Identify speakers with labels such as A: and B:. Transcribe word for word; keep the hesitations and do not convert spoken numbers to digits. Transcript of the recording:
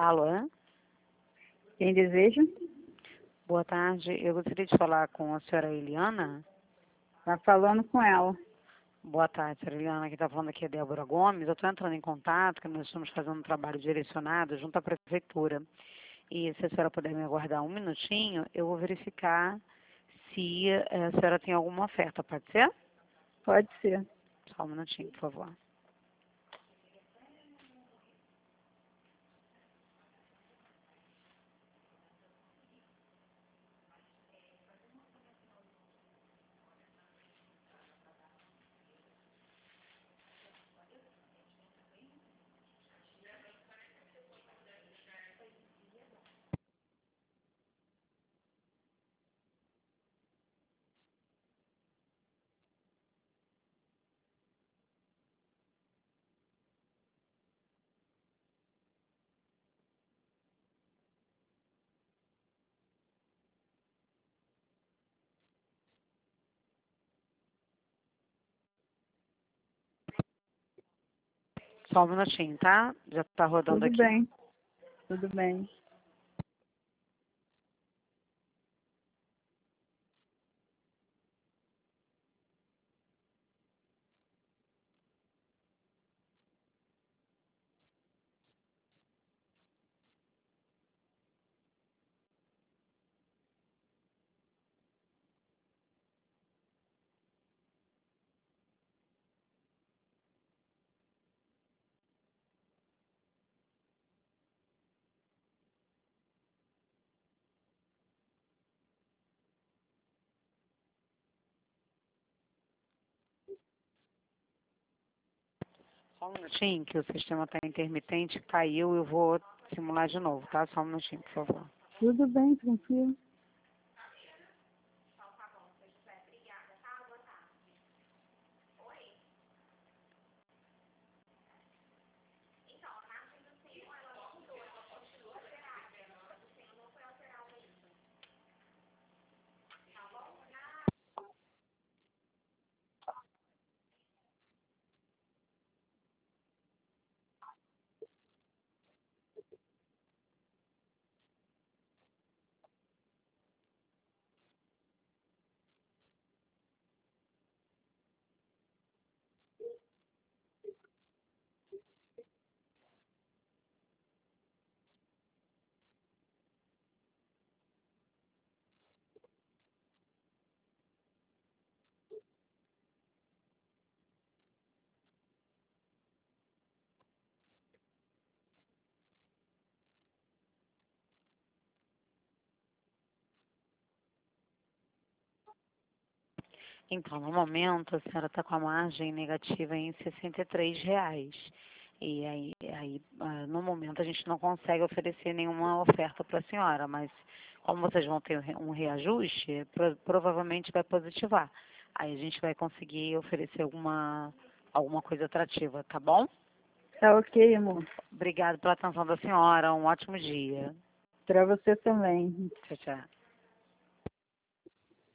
A: Alô?
B: Quem deseja?
A: Boa tarde. Eu gostaria de falar com a senhora Eliana.
B: Está falando com ela.
A: Boa tarde, senhora Eliana. Quem está falando aqui é Débora Gomes. Eu estou entrando em contato, que nós estamos fazendo um trabalho direcionado junto à prefeitura. E se a senhora puder me aguardar um minutinho, eu vou verificar se eh, a senhora tem alguma oferta. Pode ser?
B: Pode ser.
A: Só um minutinho, por favor. Só um minutinho, tá? Já está rodando
B: Tudo
A: aqui.
B: bem. Tudo bem.
A: Só um minutinho, que o sistema está intermitente, caiu, eu vou simular de novo, tá? Só um minutinho, por favor.
B: Tudo bem, tranquilo.
A: Então, no momento, a senhora está com a margem negativa em sessenta e três reais. E aí, aí, ah, no momento, a gente não consegue oferecer nenhuma oferta para a senhora, mas como vocês vão ter um reajuste, pro- provavelmente vai positivar. Aí a gente vai conseguir oferecer alguma, alguma coisa atrativa, tá bom?
B: Tá ok, amor.
A: Obrigada pela atenção da senhora. Um ótimo dia.
B: Para você também.
A: Tchau, tchau.